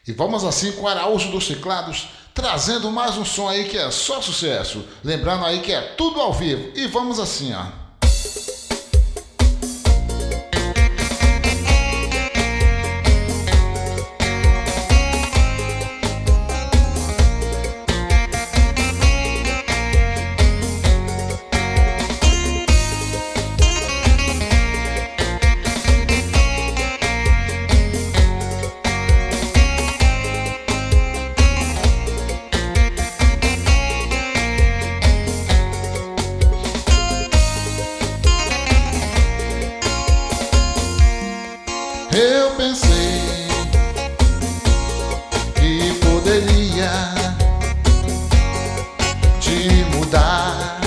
E vamos assim com o Araújo dos Teclados, trazendo mais um som aí que é só sucesso. Lembrando aí que é tudo ao vivo. E vamos assim, ó. Eu pensei que poderia te mudar,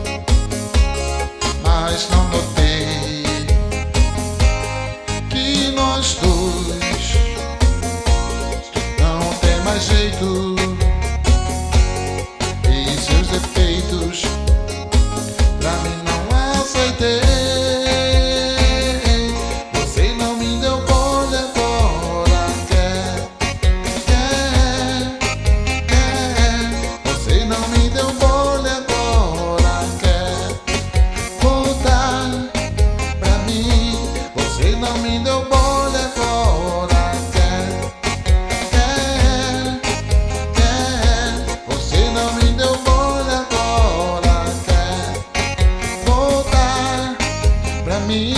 mas não notei que nós dois não tem mais jeito e seus defeitos pra mim não aceitei. Não me deu bola agora, você não me deu bola agora, quer voltar pra mim.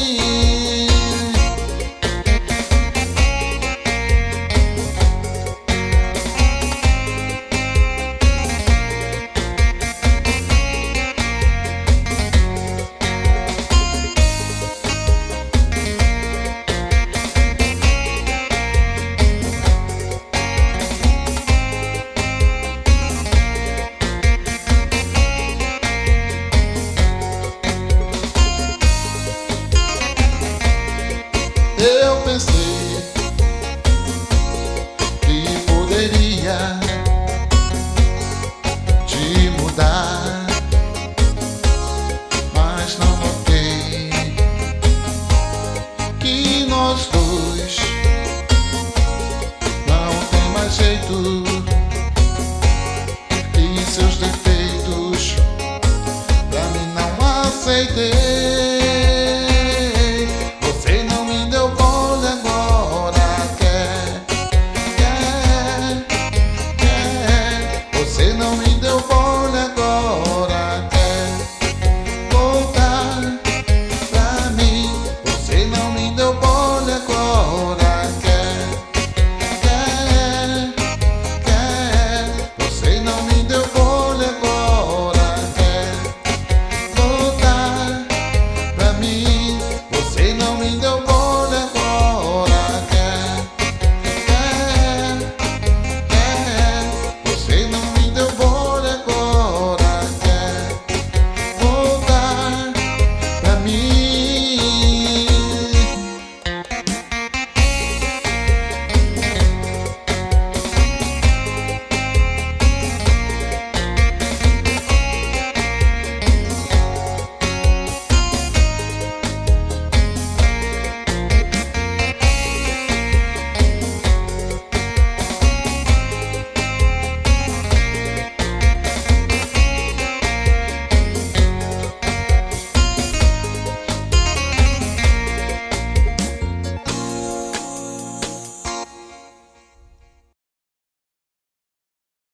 Eu pensei que poderia te mudar, mas não notei que nós dois não tem mais jeito